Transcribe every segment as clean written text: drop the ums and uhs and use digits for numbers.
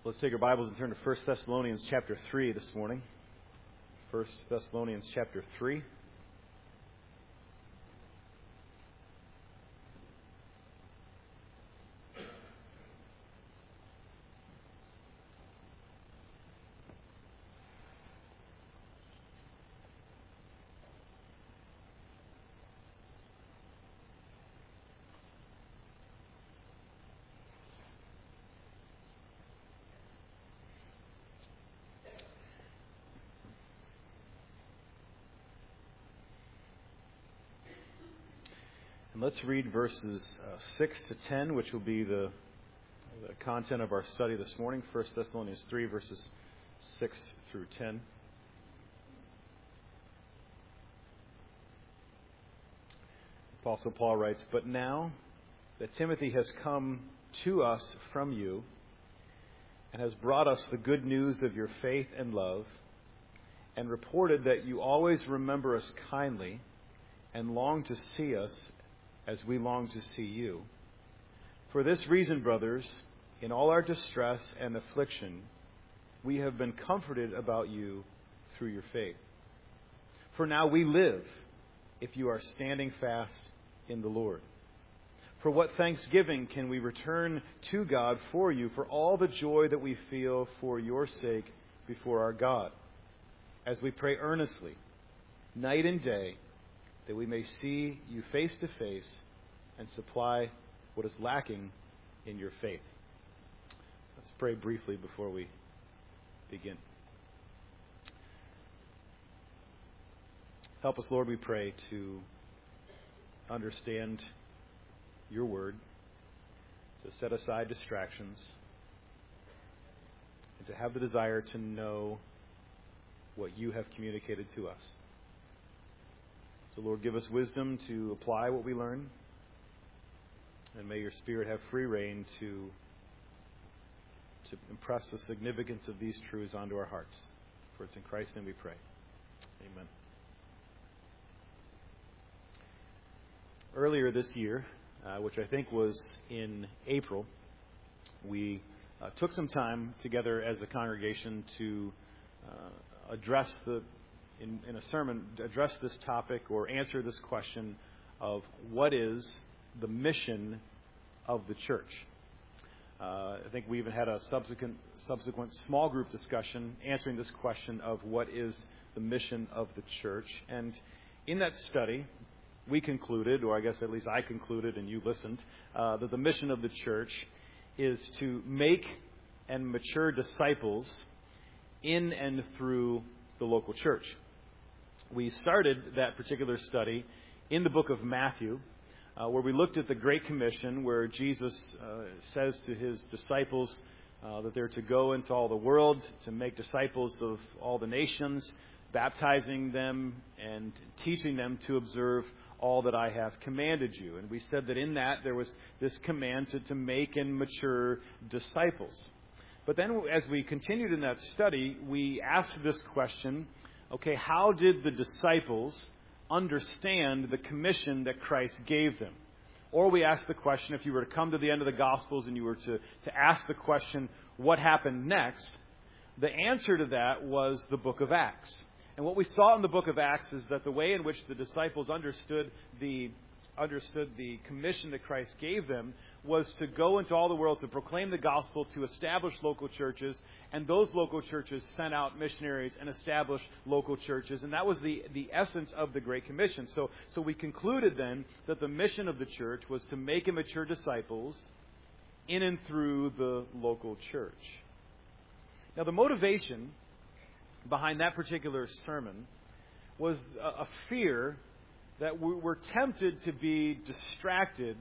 Let's take our Bibles and turn to 1 Thessalonians chapter 3 this morning. 1 Thessalonians chapter 3. And let's read verses 6 to 10, which will be the content of our study this morning. 1 Thessalonians 3, verses 6 through 10. Apostle Paul writes, "But now that Timothy has come to us from you and has brought us the good news of your faith and love, and reported that you always remember us kindly and long to see us as we long to see you. For this reason, brothers, in all our distress and affliction, we have been comforted about you through your faith. For now we live, if you are standing fast in the Lord. For what thanksgiving can we return to God for you, for all the joy that we feel for your sake before our God, as we pray earnestly, night and day, that we may see you face to face and supply what is lacking in your faith." Let's pray briefly before we begin. Help us, Lord, we pray, to understand your word, to set aside distractions, and to have the desire to know what you have communicated to us. So, Lord, give us wisdom to apply what we learn, and may your Spirit have free rein to impress the significance of these truths onto our hearts. For it's in Christ's name we pray. Amen. Earlier this year, which I think was in April, we took some time together as a congregation to address in a sermon, address this topic or answer this question of what is the mission of the church. I think we even had a subsequent small group discussion answering this question of what is the mission of the church. And in that study, we concluded, or I guess at least I concluded and you listened, that the mission of the church is to make and mature disciples in and through the local church. We started that particular study in the book of Matthew, where we looked at the Great Commission, where Jesus says to his disciples that they're to go into all the world, to make disciples of all the nations, baptizing them and teaching them to observe all that I have commanded you. And we said that in that there was this command to make and mature disciples. But then as we continued in that study, we asked this question, okay, how did the disciples understand the commission that Christ gave them? Or we asked the question, if you were to come to the end of the Gospels and you were to ask the question, what happened next? The answer to that was the book of Acts. And what we saw in the book of Acts is that the way in which the disciples understood the commission that Christ gave them was to go into all the world to proclaim the gospel, to establish local churches, and those local churches sent out missionaries and established local churches, and that was the essence of the Great Commission. So we concluded then that the mission of the church was to make and mature disciples in and through the local church. Now, the motivation behind that particular sermon was a fear that we're tempted to be distracted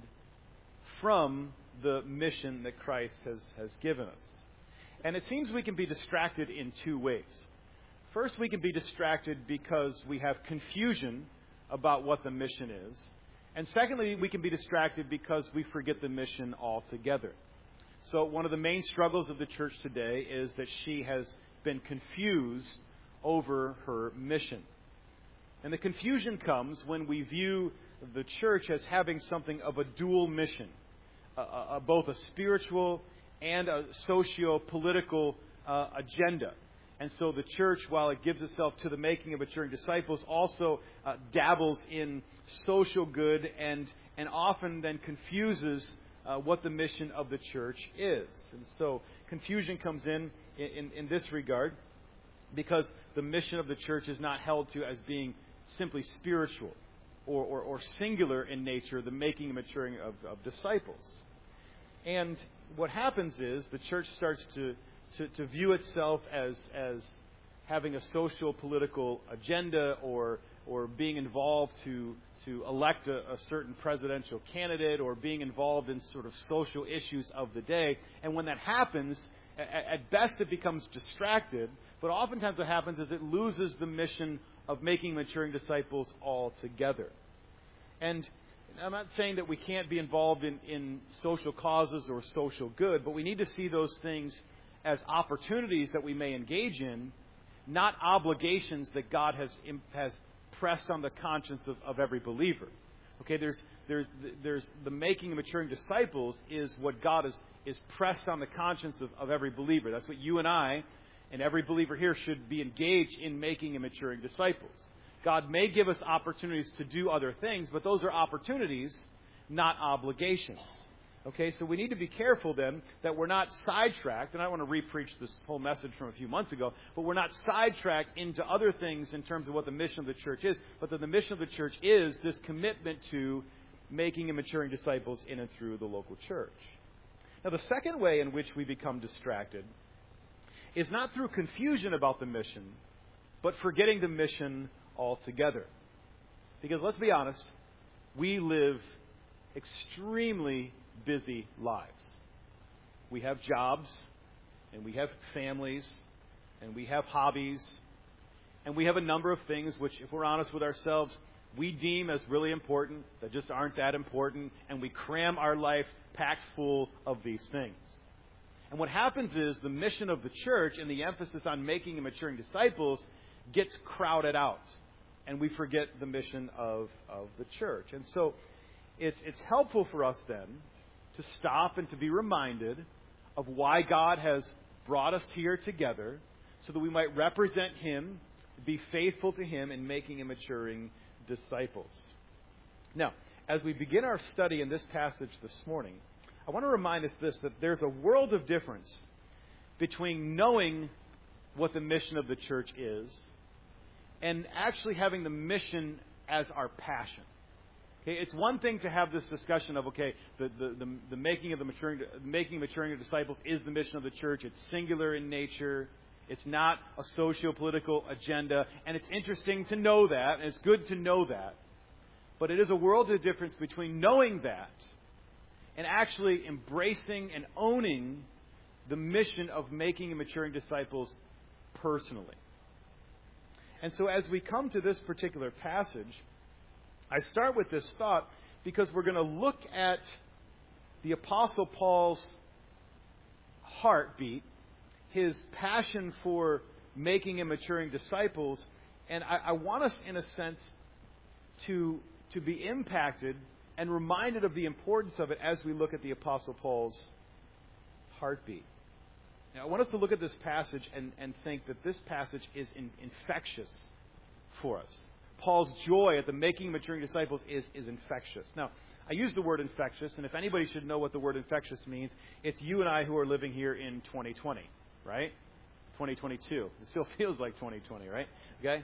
from the mission that Christ has given us. And it seems we can be distracted in two ways. First, we can be distracted because we have confusion about what the mission is. And secondly, we can be distracted because we forget the mission altogether. So one of the main struggles of the church today is that she has been confused over her mission. And the confusion comes when we view the church as having something of a dual mission, both a spiritual and a socio-political agenda. And so the church, while it gives itself to the making of maturing disciples, also dabbles in social good and often then confuses what the mission of the church is. And so confusion comes in this regard, because the mission of the church is not held to as being simply spiritual or singular in nature, the making and maturing of disciples. And what happens is the church starts to view itself as having a social political agenda or being involved to elect a certain presidential candidate, or being involved in sort of social issues of the day. And when that happens, at best it becomes distracted, but oftentimes what happens is it loses the mission of making maturing disciples altogether. And I'm not saying that we can't be involved in social causes or social good, but we need to see those things as opportunities that we may engage in, not obligations that God has pressed on the conscience of every believer. Okay, there's the making and maturing disciples is what God is pressed on the conscience of every believer. That's what you and I and every believer here should be engaged in, making and maturing disciples. God may give us opportunities to do other things, but those are opportunities, not obligations. Okay, so we need to be careful then that we're not sidetracked, and I don't want to re-preach this whole message from a few months ago, but we're not sidetracked into other things in terms of what the mission of the church is, but that the mission of the church is this commitment to making and maturing disciples in and through the local church. Now, the second way in which we become distracted is not through confusion about the mission, but forgetting the mission altogether. Because let's be honest, we live extremely busy lives. We have jobs, and we have families, and we have hobbies, and we have a number of things which, if we're honest with ourselves, we deem as really important that just aren't that important, and we cram our life packed full of these things. And what happens is the mission of the church and the emphasis on making and maturing disciples gets crowded out, and we forget the mission of the church. And so it's helpful for us then to stop and to be reminded of why God has brought us here together, so that we might represent Him, be faithful to Him in making and maturing disciples. Now, as we begin our study in this passage this morning, I want to remind us that there's a world of difference between knowing what the mission of the church is and actually having the mission as our passion. Okay, it's one thing to have this discussion of, okay, the making and maturing of disciples is the mission of the church. It's singular in nature. It's not a socio-political agenda. And it's interesting to know that, and it's good to know that. But it is a world of difference between knowing that and actually embracing and owning the mission of making and maturing disciples personally. And so as we come to this particular passage, I start with this thought because we're going to look at the Apostle Paul's heartbeat, his passion for making and maturing disciples, and I want us, in a sense, to be impacted and reminded of the importance of it as we look at the Apostle Paul's heartbeat. Now, I want us to look at this passage and think that this passage is infectious for us. Paul's joy at the making and maturing disciples is infectious. Now, I use the word infectious, and if anybody should know what the word infectious means, it's you and I who are living here in 2020, right? 2022. It still feels like 2020, right? Okay?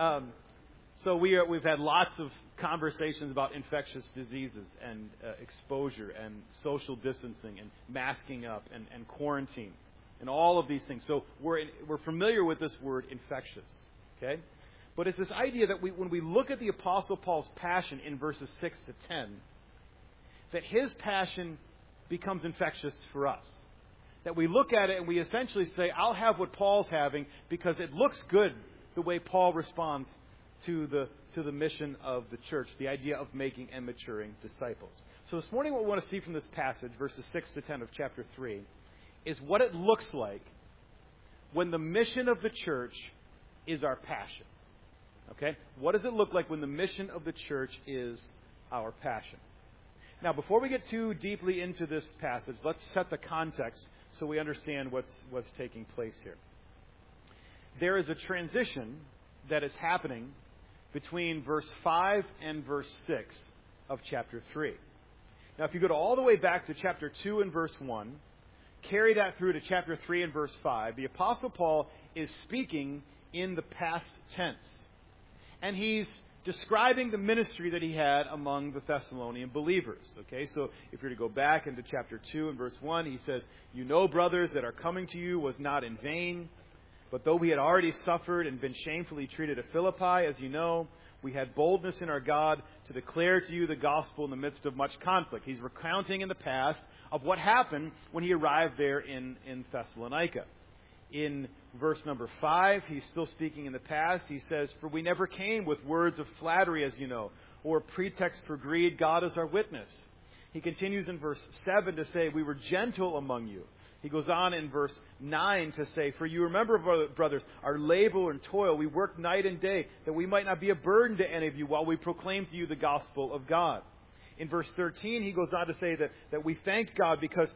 So we've had lots of conversations about infectious diseases and exposure and social distancing and masking up and quarantine and all of these things. So we're familiar with this word infectious, okay? But it's this idea that when we look at the Apostle Paul's passion in verses 6 to 10, that his passion becomes infectious for us. That we look at it and we essentially say, I'll have what Paul's having because it looks good the way Paul responds to the mission of the church, the idea of making and maturing disciples. So this morning what we want to see from this passage, verses 6 to 10 of chapter 3, is what it looks like when the mission of the church is our passion. Okay? What does it look like when the mission of the church is our passion? Now, before we get too deeply into this passage, let's set the context so we understand what's taking place here. There is a transition that is happening between verse 5 and verse 6 of chapter 3. Now, if you go all the way back to chapter 2 and verse 1, carry that through to chapter 3 and verse 5, the Apostle Paul is speaking in the past tense. And he's describing the ministry that he had among the Thessalonian believers. Okay, so if you're to go back into chapter 2 and verse 1, he says, "You know, brothers, that our coming to you was not in vain. But though we had already suffered and been shamefully treated at Philippi, as you know, we had boldness in our God to declare to you the gospel in the midst of much conflict." He's recounting in the past of what happened when he arrived there in Thessalonica. In verse number 5, he's still speaking in the past. He says, "For we never came with words of flattery, as you know, or pretext for greed. God is our witness." He continues in verse 7 to say, "We were gentle among you." He goes on in verse 9 to say, "For you remember, brothers, our labor and toil. We worked night and day, that we might not be a burden to any of you while we proclaim to you the gospel of God." In verse 13, he goes on to say that we thank God because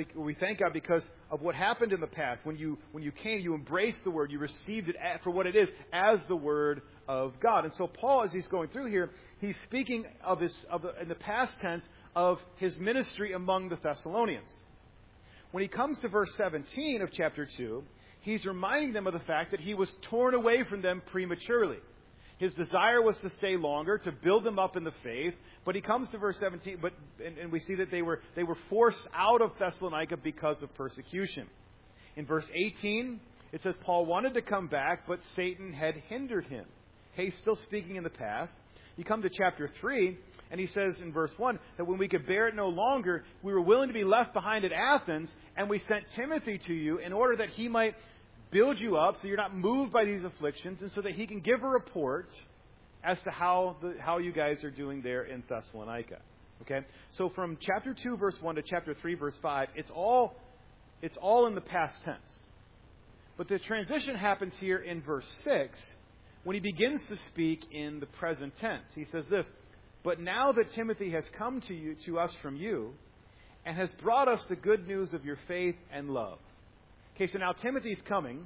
of what happened in the past. When you came, you embraced the word, you received it for what it is, as the word of God. And so Paul, as he's going through here, he's speaking in the past tense of his ministry among the Thessalonians. When he comes to verse 17 of chapter 2, he's reminding them of the fact that he was torn away from them prematurely. His desire was to stay longer, to build them up in the faith. But he comes to verse 17, and we see that they were forced out of Thessalonica because of persecution. In verse 18, it says Paul wanted to come back, but Satan had hindered him. Okay, he's still speaking in the past. You come to chapter 3, and he says in verse 1 that when we could bear it no longer, we were willing to be left behind at Athens, and we sent Timothy to you in order that he might build you up so you're not moved by these afflictions, and so that he can give a report as to how you guys are doing there in Thessalonica. Okay? So from chapter 2, verse 1 to chapter 3, verse 5, it's all in the past tense. But the transition happens here in verse 6 when he begins to speak in the present tense. He says this, "But now that Timothy has come to us from you, and has brought us the good news of your faith and love." Okay, so now Timothy has come,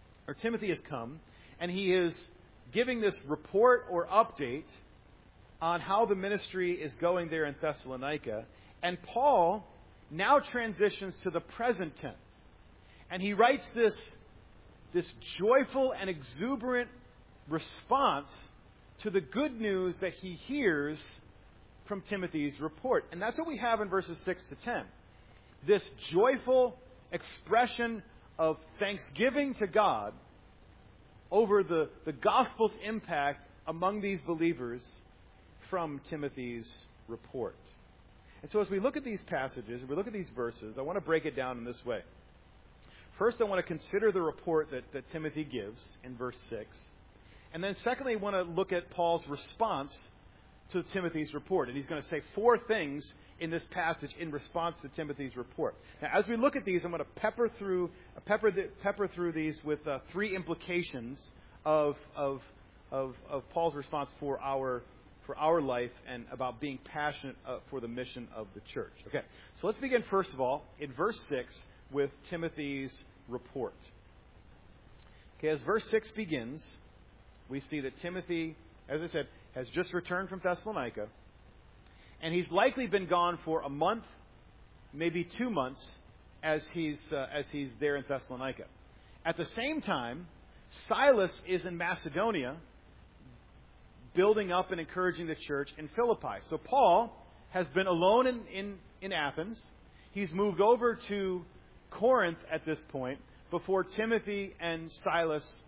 and he is giving this report or update on how the ministry is going there in Thessalonica. And Paul now transitions to the present tense. And he writes this joyful and exuberant response to the good news that he hears from Timothy's report. And that's what we have in verses 6 to 10. This joyful expression of thanksgiving to God over the gospel's impact among these believers from Timothy's report. And so as we look at these passages, we look at these verses, I want to break it down in this way. First, I want to consider the report that Timothy gives in verse 6. And then secondly, I want to look at Paul's response to Timothy's report. And he's going to say 4 things in this passage in response to Timothy's report. Now, as we look at these, I'm going to pepper through these with 3 implications of Paul's response for our life and about being passionate for the mission of the church. Okay, so let's begin first of all in verse 6 with Timothy's report. Okay, as verse 6 begins, we see that Timothy, as I said, has just returned from Thessalonica. And he's likely been gone for a month, maybe 2 months, as he's there in Thessalonica. At the same time, Silas is in Macedonia, building up and encouraging the church in Philippi. So Paul has been alone in Athens. He's moved over to Corinth at this point before Timothy and Silas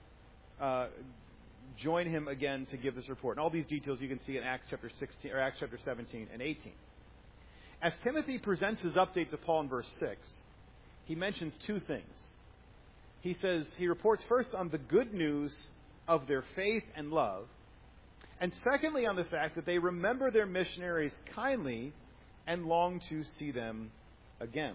join him again to give this report. And all these details you can see in Acts chapter 16 or Acts chapter 17 and 18. As Timothy presents his update to Paul in verse 6, he mentions 2 things. He reports first on the good news of their faith and love, and secondly on the fact that they remember their missionaries kindly and long to see them again.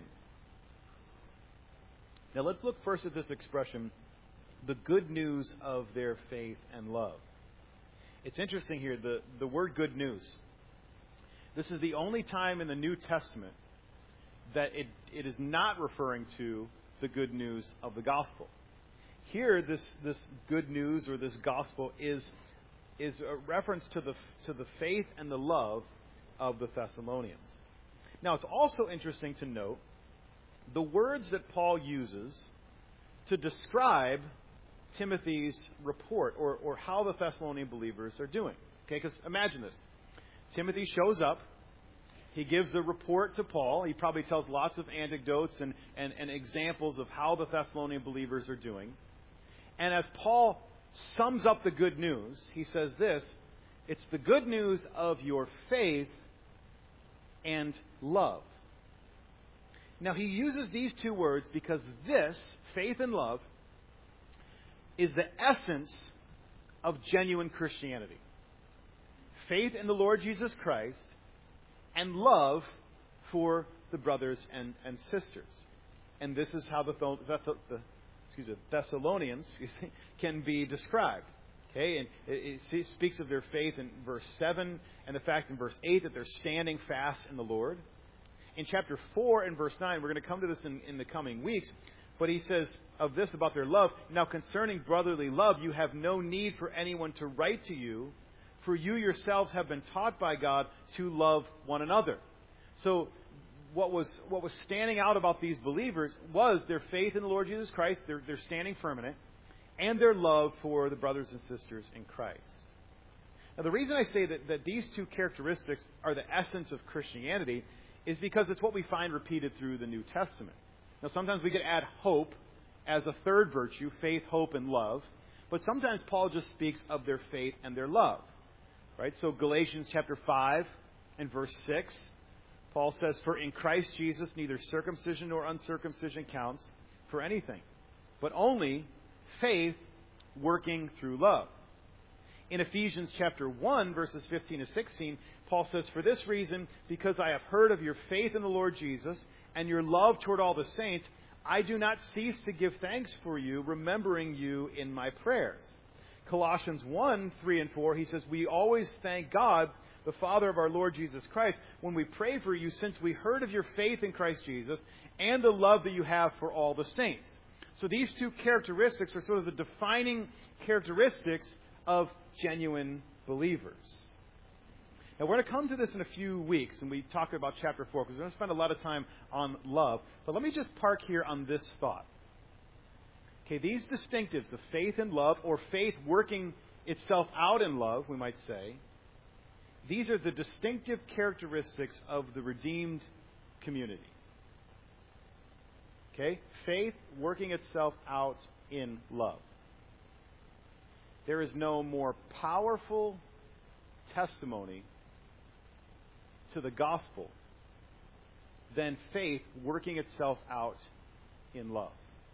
Now let's look first at this expression, the good news of their faith and love. It's interesting here, the word good news. This is the only time in the New Testament that it is not referring to the good news of the gospel. Here, this good news or this gospel is a reference to the faith and the love of the Thessalonians. Now, it's also interesting to note the words that Paul uses to describe Timothy's report or how the Thessalonian believers are doing. Okay, because imagine this. Timothy shows up. He gives a report to Paul. He probably tells lots of anecdotes and examples of how the Thessalonian believers are doing. And as Paul sums up the good news, he says this: it's the good news of your faith and love. Now, he uses these two words because this, faith and love, is the essence of genuine Christianity. Faith in the Lord Jesus Christ and love for the brothers and sisters. And this is how the Thessalonians can be described. Okay, and it speaks of their faith in verse 7 and the fact in verse 8 that they're standing fast in the Lord. In chapter 4 and verse 9, we're going to come to this in the coming weeks, but he says of this about their love, now concerning brotherly love, you have no need for anyone to write to you, for you yourselves have been taught by God to love one another. So what was standing out about these believers was their faith in the Lord Jesus Christ, they're standing firm in it, and their love for the brothers and sisters in Christ. Now, the reason I say that these two characteristics are the essence of Christianity is because it's what we find repeated through the New Testament. Now, sometimes we could add hope as a third virtue, faith, hope, and love. But sometimes Paul just speaks of their faith and their love. Right? So Galatians chapter 5 and verse 6, Paul says, for in Christ Jesus neither circumcision nor uncircumcision counts for anything, but only faith working through love. In Ephesians chapter 1, verses 15 to 16, Paul says, for this reason, because I have heard of your faith in the Lord Jesus and your love toward all the saints, I do not cease to give thanks for you, remembering you in my prayers. Colossians 1, 3 and 4, he says, we always thank God, the Father of our Lord Jesus Christ, when we pray for you, since we heard of your faith in Christ Jesus and the love that you have for all the saints. So these two characteristics are sort of the defining characteristics of genuine believers. Now, we're going to come to this in a few weeks, and we talk about chapter 4, because we're going to spend a lot of time on love. But let me just park here on this thought. Okay, these distinctives, the faith and love, or faith working itself out in love, we might say, these are the distinctive characteristics of the redeemed community. Okay? Faith working itself out in love. There is no more powerful testimony to the gospel than faith working itself out in love.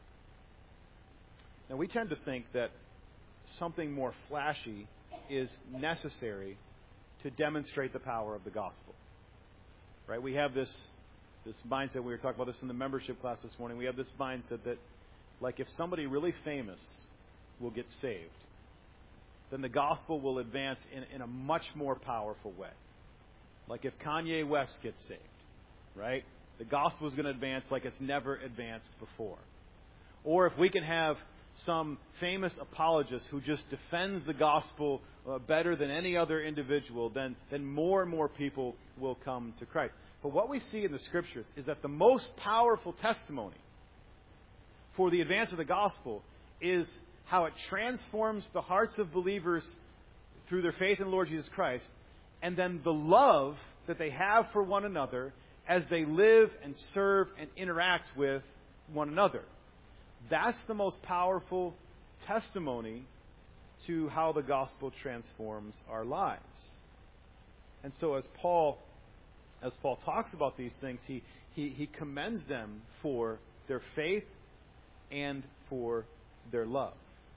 Now, we tend to think that something more flashy is necessary to demonstrate the power of the gospel. Right? We have this mindset. We were talking about this in the membership class this morning. We have this mindset that, like, if somebody really famous will get saved, then the gospel will advance in a much more powerful way. Like if Kanye West gets saved, right? The gospel is going to advance like it's never advanced before. Or if we can have some famous apologist who just defends the gospel better than any other individual, then more and more people will come to Christ. But what we see in the Scriptures is that the most powerful testimony for the advance of the gospel is how it transforms the hearts of believers through their faith in the Lord Jesus Christ, and then the love that they have for one another as they live and serve and interact with one another. That's the most powerful testimony to how the gospel transforms our lives. And so as Paul talks about these things, he commends them for their faith and for their love.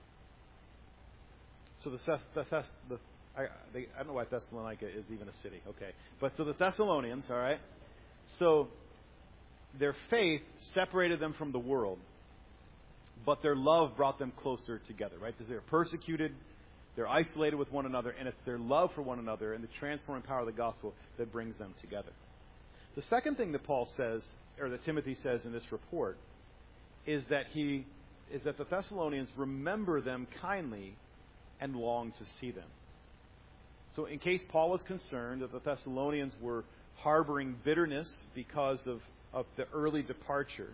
So I don't know why Thessalonica is even a city. Okay. But so the Thessalonians, all right, so their faith separated them from the world, but their love brought them closer together, right? Because they're persecuted, they're isolated with one another, and it's their love for one another and the transforming power of the gospel that brings them together. The second thing that Paul says, or that Timothy says in this report, is that the Thessalonians remember them kindly and long to see them. So in case Paul was concerned that the Thessalonians were harboring bitterness because of the early departure,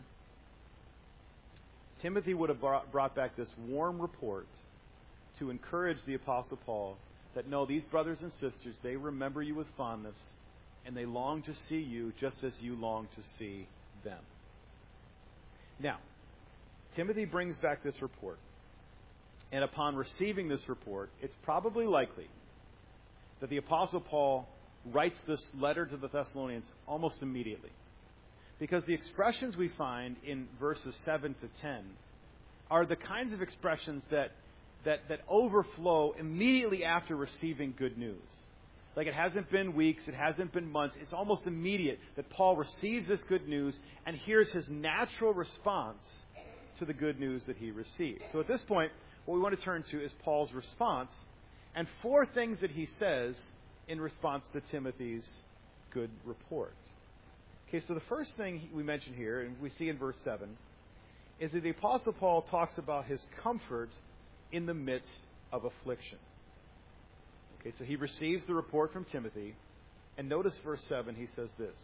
Timothy would have brought back this warm report to encourage the Apostle Paul that, no, these brothers and sisters, they remember you with fondness, and they long to see you just as you long to see them. Now, Timothy brings back this report. And upon receiving this report, it's probably likely that the Apostle Paul writes this letter to the Thessalonians almost immediately. Because the expressions we find in verses 7 to 10 are the kinds of expressions that overflow immediately after receiving good news. Like, it hasn't been weeks, it hasn't been months. It's almost immediate that Paul receives this good news, and here's his natural response to the good news that he received. So at this point, what we want to turn to is Paul's response, and 4 things that he says in response to Timothy's good report. Okay, so the first thing we mention here, and we see in verse 7, is that the Apostle Paul talks about his comfort in the midst of affliction. Okay, so he receives the report from Timothy, and notice verse 7, he says this: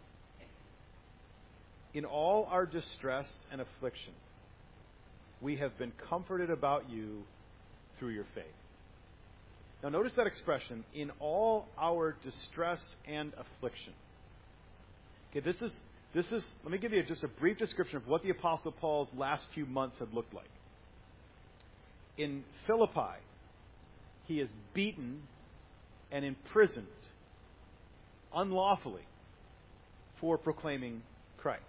"In all our distress and affliction, we have been comforted about you through your faith." Now notice that expression, in all our distress and affliction. Okay, this is. Let me give you just a brief description of what the Apostle Paul's last few months had looked like. In Philippi, he is beaten and imprisoned unlawfully for proclaiming Christ.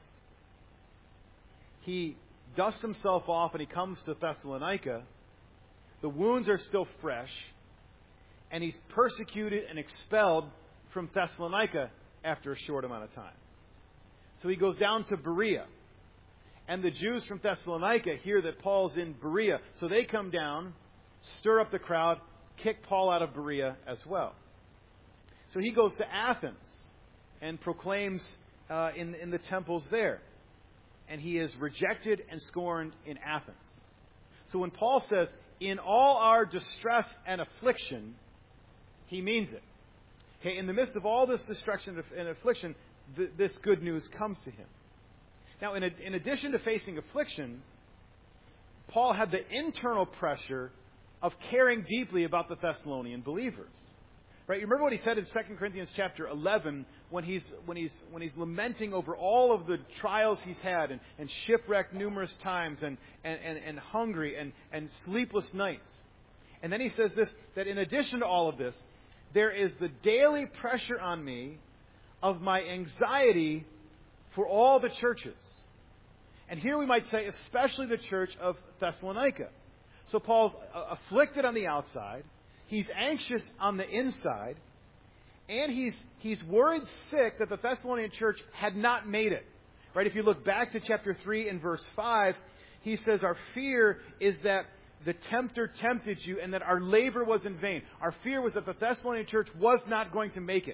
He dusts himself off and he comes to Thessalonica. The wounds are still fresh, and he's persecuted and expelled from Thessalonica after a short amount of time. So he goes down to Berea. And the Jews from Thessalonica hear that Paul's in Berea. So they come down, stir up the crowd, kick Paul out of Berea as well. So he goes to Athens and proclaims in the temples there. And he is rejected and scorned in Athens. So when Paul says, in all our distress and affliction, he means it. Okay, in the midst of all this destruction and affliction, this good news comes to him. Now, in addition to facing affliction, Paul had the internal pressure of caring deeply about the Thessalonian believers. Right? You remember what he said in 2 Corinthians chapter 11 when he's lamenting over all of the trials he's had and shipwrecked numerous times and hungry and sleepless nights. And then he says this, that in addition to all of this, there is the daily pressure on me of my anxiety for all the churches. And here we might say especially the church of Thessalonica. So Paul's afflicted on the outside, he's anxious on the inside, and he's worried sick that the Thessalonian church had not made it. Right? If you look back to chapter 3 and verse 5, he says, our fear is that the tempter tempted you and that our labor was in vain. Our fear was that the Thessalonian church was not going to make it.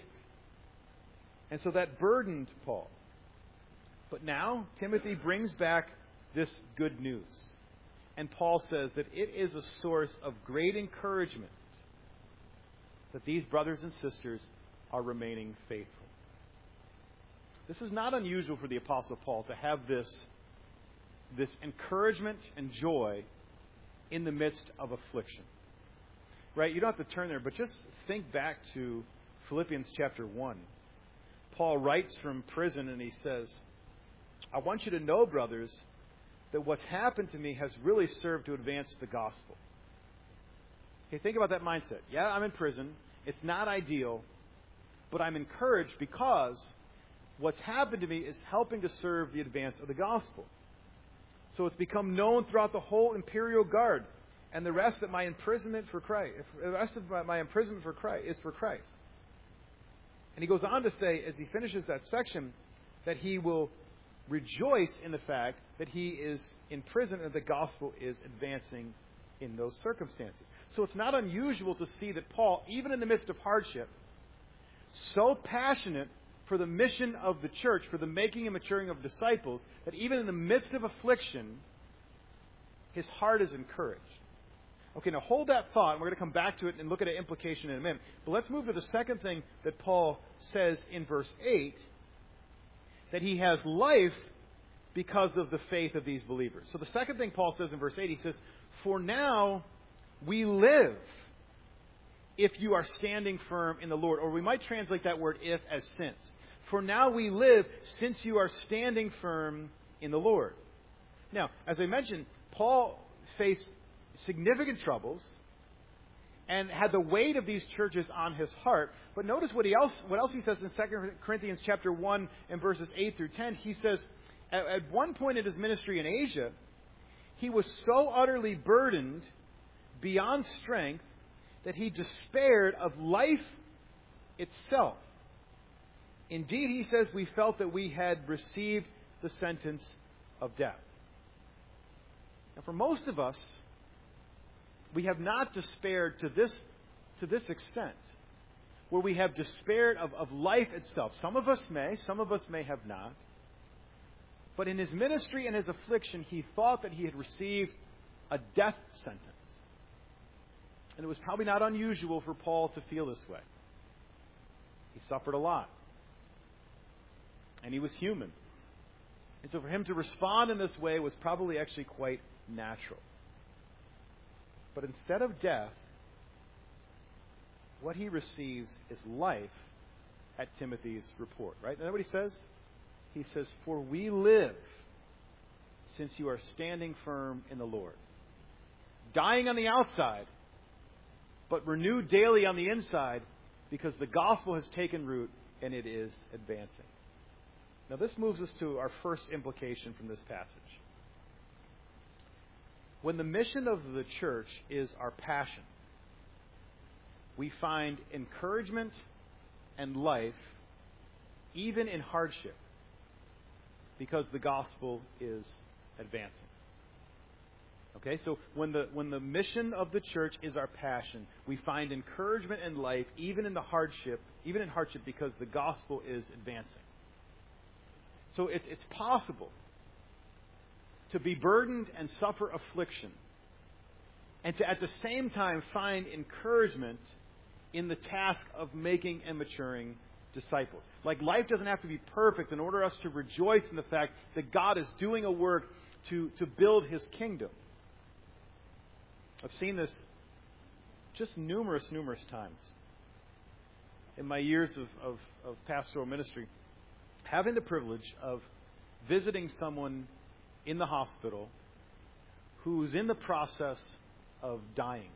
And so that burdened Paul. But now Timothy brings back this good news. And Paul says that it is a source of great encouragement that these brothers and sisters are remaining faithful. This is not unusual for the Apostle Paul to have this encouragement and joy in the midst of affliction. Right? You don't have to turn there, but just think back to Philippians chapter 1. Paul writes from prison and he says, I want you to know, brothers, that what's happened to me has really served to advance the gospel. Okay, think about that mindset. Yeah, I'm in prison. It's not ideal, but I'm encouraged because what's happened to me is helping to serve the advance of the gospel. So it's become known throughout the whole imperial guard, and the rest of my imprisonment for Christ. The rest of my imprisonment for Christ is for Christ. And he goes on to say, as he finishes that section, that he will rejoice in the fact that he is in prison and the gospel is advancing in those circumstances. So it's not unusual to see that Paul, even in the midst of hardship, so passionate for the mission of the church, for the making and maturing of disciples, that even in the midst of affliction, his heart is encouraged. Okay, now hold that thought, and we're going to come back to it and look at an implication in a minute. But let's move to the second thing that Paul says in verse 8, that he has life because of the faith of these believers. So the second thing Paul says in verse 8, he says, "For now we live if you are standing firm in the Lord." Or we might translate that word "if" as "since." For now we live since you are standing firm in the Lord. Now, as I mentioned, Paul faced significant troubles and had the weight of these churches on his heart. But notice what else he says in 2 Corinthians chapter 1 and verses 8 through 10. He says, at one point in his ministry in Asia, he was so utterly burdened beyond strength that he despaired of life itself. Indeed, he says, we felt that we had received the sentence of death. Now, for most of us, we have not despaired to this extent, where we have despaired of life itself. Some of us may have not. But in his ministry and his affliction, he thought that he had received a death sentence. And it was probably not unusual for Paul to feel this way. He suffered a lot. And he was human. And so for him to respond in this way was probably actually quite natural. But instead of death, what he receives is life at Timothy's report. Right? Isn't that what he says? He says, "For we live since you are standing firm in the Lord." Dying on the outside, but renewed daily on the inside, because the gospel has taken root and it is advancing. Now this moves us to our first implication from this passage. When the mission of the church is our passion, we find encouragement and life even in hardship, because the gospel is advancing. Okay, so when the mission of the church is our passion, we find encouragement and life even in hardship, because the gospel is advancing. So it's possible to be burdened and suffer affliction, and to at the same time find encouragement in the task of making and maturing disciples. Like, life doesn't have to be perfect in order for us to rejoice in the fact that God is doing a work to build His kingdom. I've seen this just numerous times in my years of pastoral ministry, having the privilege of visiting someone in the hospital who's in the process of dying.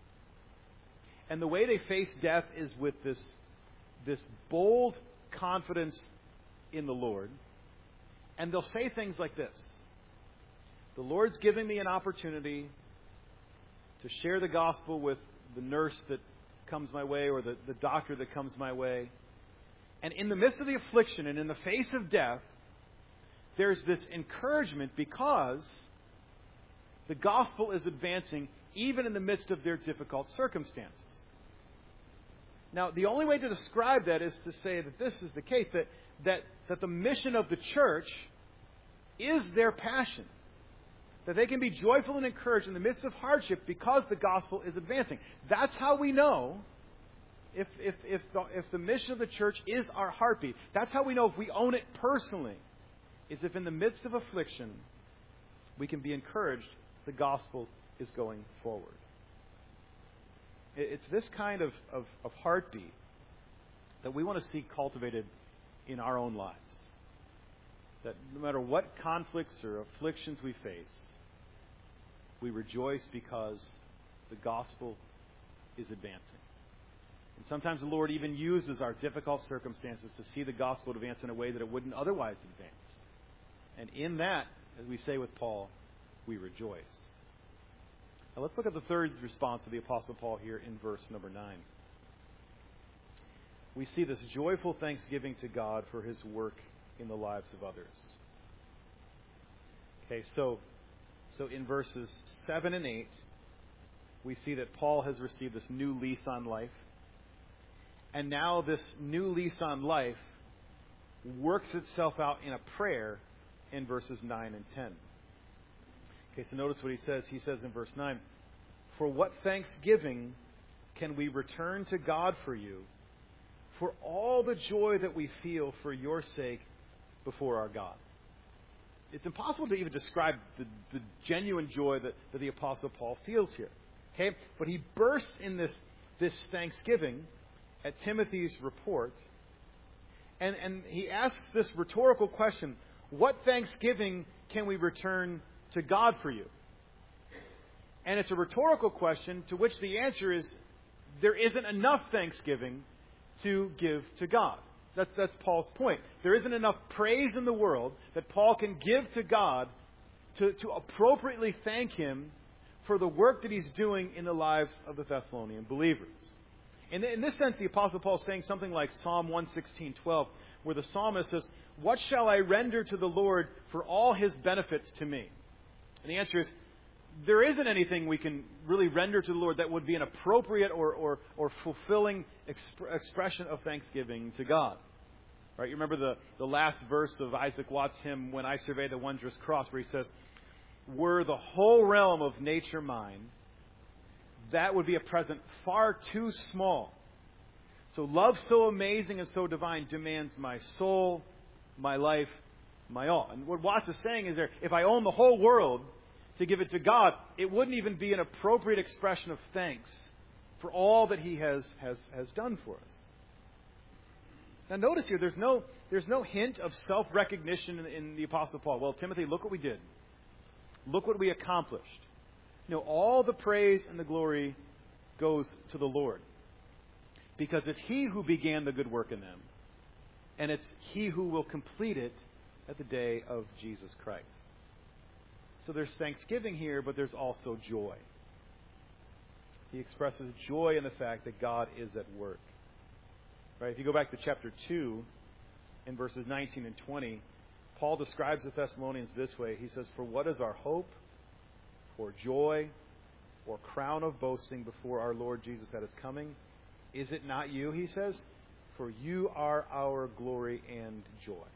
And the way they face death is with this bold confidence in the Lord. And they'll say things like this: "The Lord's giving me an opportunity to share the gospel with the nurse that comes my way, or the doctor that comes my way. And in the midst of the affliction and in the face of death, there's this encouragement because the gospel is advancing even in the midst of their difficult circumstances." Now, the only way to describe that is to say that this is the case, that the mission of the church is their passion. That they can be joyful and encouraged in the midst of hardship because the gospel is advancing. That's how we know if the mission of the church is our heartbeat. That's how we know if we own it personally, is if in the midst of affliction we can be encouraged the gospel is going forward. It's this kind of heartbeat that we want to see cultivated in our own lives. That no matter what conflicts or afflictions we face, we rejoice because the gospel is advancing. And sometimes the Lord even uses our difficult circumstances to see the gospel advance in a way that it wouldn't otherwise advance. And in that, as we say with Paul, we rejoice. Now let's look at the third response of the Apostle Paul here in verse number 9. We see this joyful thanksgiving to God for His work in the lives of others. Okay, so in verses 7 and 8, we see that Paul has received this new lease on life. And now this new lease on life works itself out in a prayer in verses 9 and 10. Okay, so notice what he says. He says in verse 9, "For what thanksgiving can we return to God for you, for all the joy that we feel for your sake before our God?" It's impossible to even describe the genuine joy that the Apostle Paul feels here. Okay? But he bursts in this thanksgiving at Timothy's report, and he asks this rhetorical question: what thanksgiving can we return to God for you? And it's a rhetorical question to which the answer is there isn't enough thanksgiving to give to God. That's Paul's point. There isn't enough praise in the world that Paul can give to God to appropriately thank Him for the work that He's doing in the lives of the Thessalonian believers. In this sense, the Apostle Paul is saying something like Psalm 116:12, where the psalmist says, "What shall I render to the Lord for all His benefits to me?" And the answer is, there isn't anything we can really render to the Lord that would be an appropriate or fulfilling expression of thanksgiving to God. Right? You remember the last verse of Isaac Watts' hymn, "When I Survey the Wondrous Cross," where he says, "Were the whole realm of nature mine, that would be a present far too small. So love so amazing and so divine demands my soul, my life, my all." And what Watts is saying is if I own the whole world to give it to God, it wouldn't even be an appropriate expression of thanks for all that He has done for us. Now notice here, there's no hint of self-recognition in the Apostle Paul. Well, Timothy, look what we did. Look what we accomplished. No, all the praise and the glory goes to the Lord, because it's He who began the good work in them, and it's He who will complete it at the day of Jesus Christ. So there's thanksgiving here, but there's also joy. He expresses joy in the fact that God is at work. Right? If you go back to chapter 2, in verses 19 and 20, Paul describes the Thessalonians this way. He says, "For what is our hope, or joy, or crown of boasting before our Lord Jesus at His coming? Is it not you," he says, "for you are our glory and joy."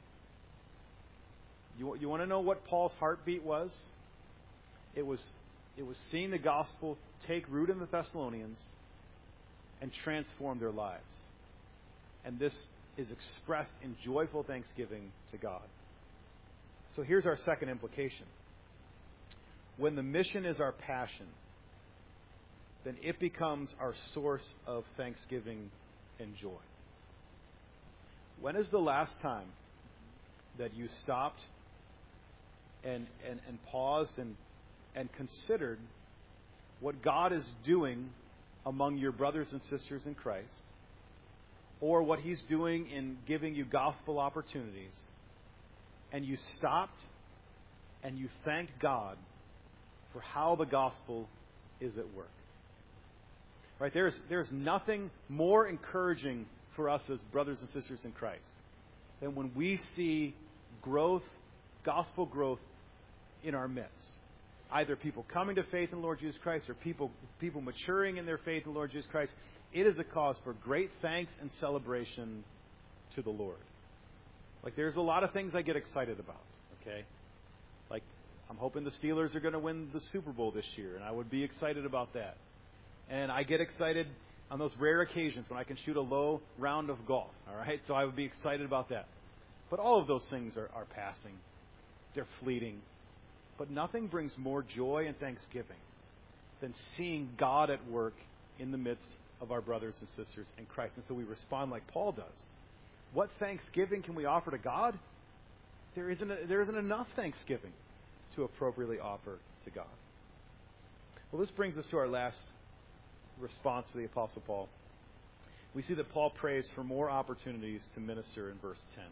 You want to know what Paul's heartbeat was? It was seeing the gospel take root in the Thessalonians and transform their lives. And this is expressed in joyful thanksgiving to God. So here's our second implication. When the mission is our passion, then it becomes our source of thanksgiving and joy. When is the last time that you stopped and paused and considered what God is doing among your brothers and sisters in Christ, or what He's doing in giving you gospel opportunities, and you stopped and you thanked God for how the gospel is at work? Right? There's nothing more encouraging for us as brothers and sisters in Christ than when we see growth, gospel growth in our midst. Either people coming to faith in the Lord Jesus Christ or people maturing in their faith in the Lord Jesus Christ. It is a cause for great thanks and celebration to the Lord. Like, there's a lot of things I get excited about, okay? Like, I'm hoping the Steelers are going to win the Super Bowl this year, and I would be excited about that. And I get excited on those rare occasions when I can shoot a low round of golf, all right? So I would be excited about that. But all of those things are passing. They're fleeting. But nothing brings more joy and thanksgiving than seeing God at work in the midst of our brothers and sisters in Christ. And so we respond like Paul does. What thanksgiving can we offer to God? There isn't enough thanksgiving to appropriately offer to God. Well, this brings us to our last response to the Apostle Paul. We see that Paul prays for more opportunities to minister in verse 10.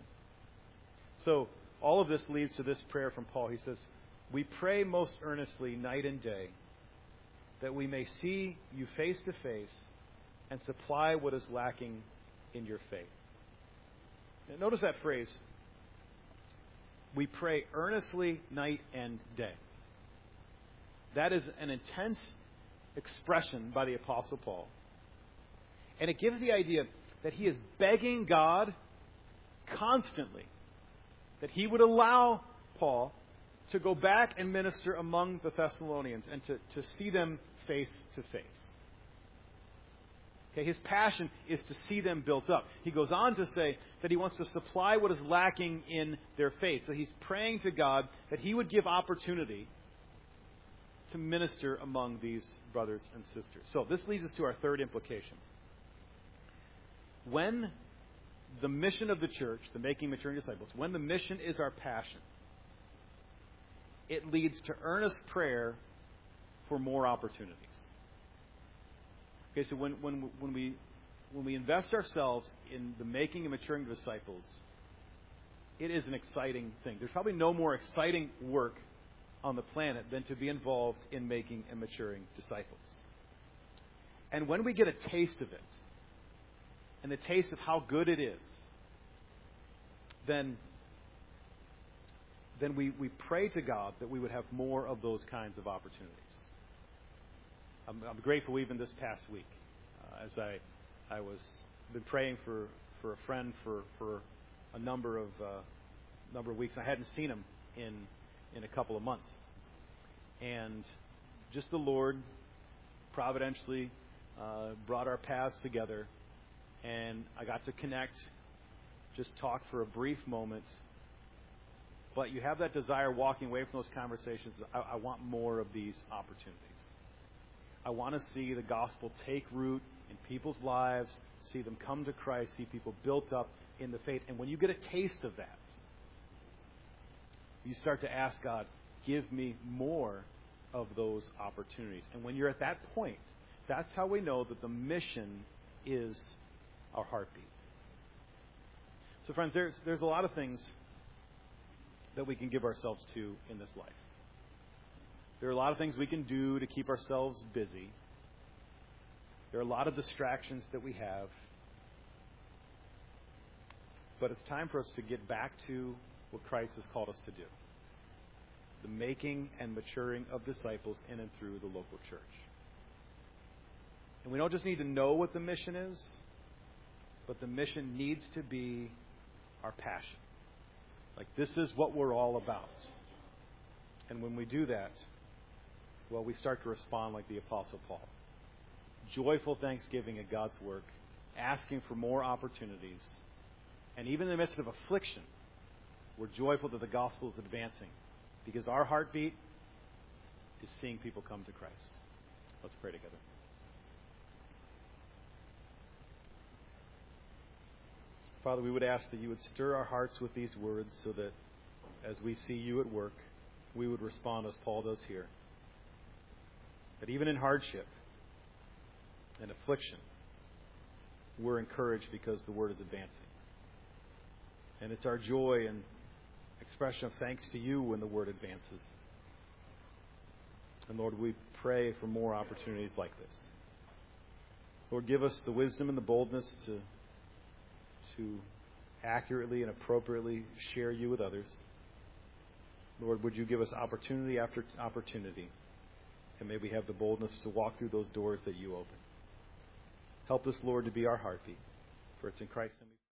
So all of this leads to this prayer from Paul. He says, "We pray most earnestly night and day that we may see you face to face and supply what is lacking in your faith." Now, notice that phrase. We pray earnestly night and day. That is an intense expression by the Apostle Paul. And it gives the idea that he is begging God constantly that he would allow Paul to go back and minister among the Thessalonians and to see them face to face. Okay, his passion is to see them built up. He goes on to say that he wants to supply what is lacking in their faith. So he's praying to God that he would give opportunity to minister among these brothers and sisters. So this leads us to our third implication. When the mission of the church, the making maturing disciples, when the mission is our passion, it leads to earnest prayer for more opportunities. Okay, so when we invest ourselves in the making and maturing of disciples, it is an exciting thing. There's probably no more exciting work on the planet than to be involved in making and maturing disciples. And when we get a taste of it, and the taste of how good it is, then we pray to God that we would have more of those kinds of opportunities. I'm grateful even this past week, as I was been praying for a friend for a number of weeks. I hadn't seen him in a couple of months, and just the Lord providentially brought our paths together, and I got to connect, just talk for a brief moment. But you have that desire walking away from those conversations. I want more of these opportunities. I want to see the gospel take root in people's lives, see them come to Christ, see people built up in the faith. And when you get a taste of that, you start to ask God, give me more of those opportunities. And when you're at that point, that's how we know that the mission is our heartbeat. So friends, there's a lot of things that we can give ourselves to in this life. There are a lot of things we can do to keep ourselves busy. There are a lot of distractions that we have. But it's time for us to get back to what Christ has called us to do. The making and maturing of disciples in and through the local church. And we don't just need to know what the mission is, but the mission needs to be our passion. Like, this is what we're all about. And when we do that, well, we start to respond like the Apostle Paul. Joyful thanksgiving at God's work, asking for more opportunities. And even in the midst of affliction, we're joyful that the gospel is advancing, because our heartbeat is seeing people come to Christ. Let's pray together. Father, we would ask that you would stir our hearts with these words so that as we see you at work, we would respond as Paul does here. That even in hardship and affliction, we're encouraged because the word is advancing. And it's our joy and expression of thanks to you when the word advances. And Lord, we pray for more opportunities like this. Lord, give us the wisdom and the boldness to accurately and appropriately share you with others. Lord, would you give us opportunity after opportunity, and may we have the boldness to walk through those doors that you open. Help us, Lord, to be our heartbeat, for it's in Christ's name.